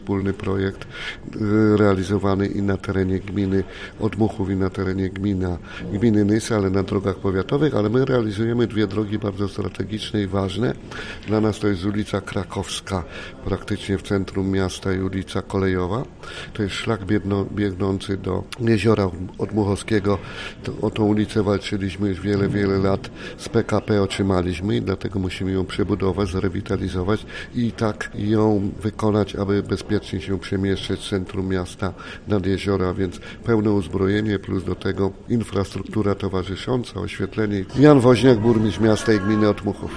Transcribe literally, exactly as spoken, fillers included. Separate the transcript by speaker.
Speaker 1: Wspólny projekt realizowany i na terenie gminy Odmuchów, i na terenie gmina, gminy Nysy, ale na drogach powiatowych, ale my realizujemy dwie drogi bardzo strategiczne i ważne. Dla nas to jest ulica Krakowska, praktycznie w centrum miasta, i ulica Kolejowa. To jest szlak biegno, biegnący do Jeziora Odmuchowskiego. To, o tą ulicę walczyliśmy już wiele, wiele lat. Z P K P otrzymaliśmy i dlatego musimy ją przebudować, zrewitalizować i tak ją wykonać, aby bezpiecznie się przemieszczać z centrum miasta nad jeziora, więc pełne uzbrojenie, plus do tego infrastruktura towarzysząca, oświetlenie. Jan Woźniak, burmistrz miasta i gminy Odmuchów.